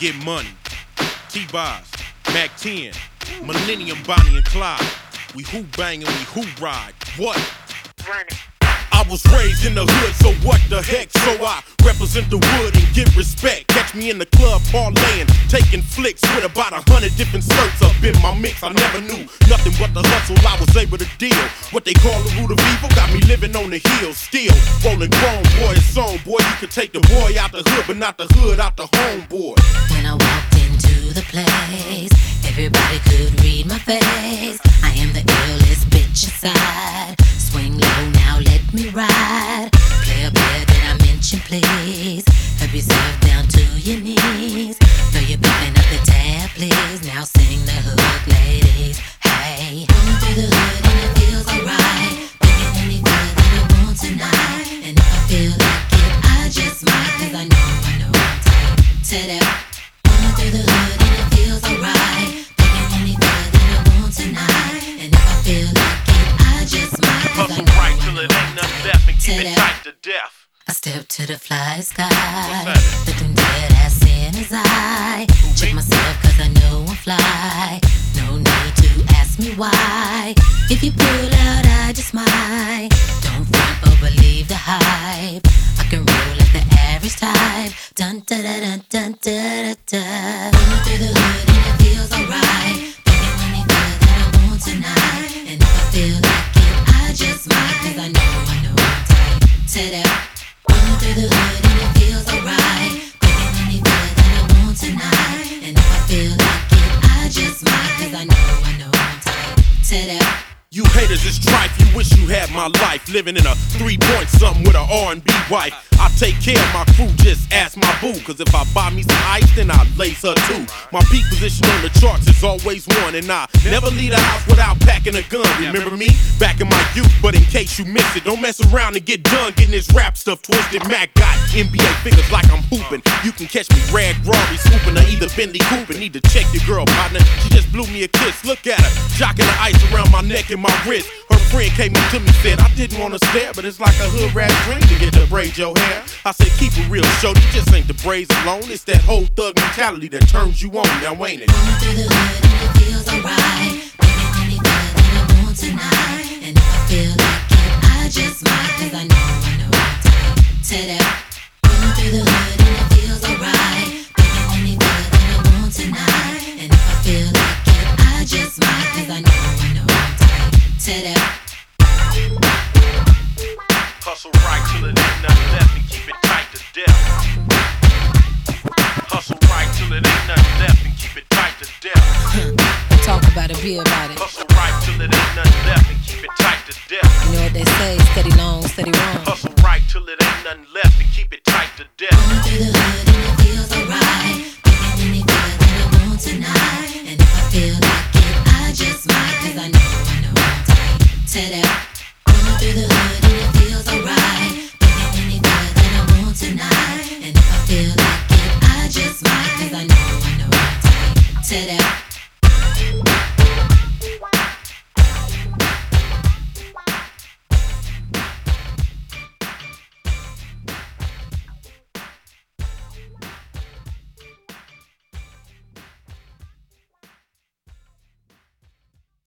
get money. T-Boz, Mac 10, Millennium, Bonnie and Clyde. We who bang and we who ride. What? Run it. I was raised in the hood, so what the heck? So I represent the wood and get respect. Catch me in the club parlaying, taking flicks with about 100 different skirts up in my mix. I never knew nothing but the hustle I was able to deal. What they call the root of evil got me living on the hill. Still rolling grown, boy, it's on. Boy, you could take the boy out the hood, but not the hood out the homeboy. When I walked into the place, everybody could read my face. I am the illest bitch inside. Swing low, now let me ride. Play a player that I mention, please. Help yourself down to your knees. Know you're picking up the tab, please. Now sing the hook, ladies. Hey, going through the hood and it feels alright. Thinking any good that I want tonight. And if I feel like it, I just might. Cause I know I'm tight. To that. Going through the hood and it feels alright. Thinking any good that I want tonight. And if I feel like it, I just might. Hustle right till it ain't nothing left and keep it tight to death. I step to the fly sky, looking dead ass in his eye. Check myself cause I know I'm fly. No need to ask me why. If you pull out, I just might. Don't front or believe the hype. I can roll like the average type. Dun da da dun dun da da da. Going through the hood and it feels alright. Thinking any good that I want tonight. And if I feel like it, I just might. Cause I know I'm tight. To that. Going through the hood and it feels alright. Thinking any good that I want tonight. And if I feel like it, I just might. Cause I know I'm tight. To that. You haters is trife, you wish you had my life. Living in a 3-point something with a R&B wife. I take care of my crew, just ask my boo. Cause if I buy me some ice, then I lace her too. My peak position on the charts is always one. And I never leave the house without packing a gun. Remember me? Back in my youth, but in case you miss it, don't mess around and get done getting this rap stuff twisted. Mac got NBA figures like I'm hooping. You can catch me rag Rory swooping or either Bentley Coopin'. Need to check your girl, partner. She just blew me a kiss. Look at her, jocking the ice around my neck and my wrist. Her friend came up to me, said I didn't want to stare, but it's like a hood rat dream to get to braid your hair. I said keep it real, shorty, just ain't the braids alone. It's that whole thug mentality that turns you on, now ain't it? Going through the hood and it feels alright. Thinking any good that I want tonight. And if I feel like it, I just might. Cause I know I'm tight. To that. Going through the hood and it feels alright. Thinking any good that I want tonight. And if I feel like it, I just might. Cause I know I'm tight. To that. Hustle right till it ain't nothing left and keep it tight to death. Hustle right till it ain't nothing left and keep it tight to death. Talk about it, be about it. Hustle right till it ain't nothing left and keep it tight to death. You know what they say, steady long, steady wrong. Hustle right till it ain't nothing left and keep it tight to death. Going through the hood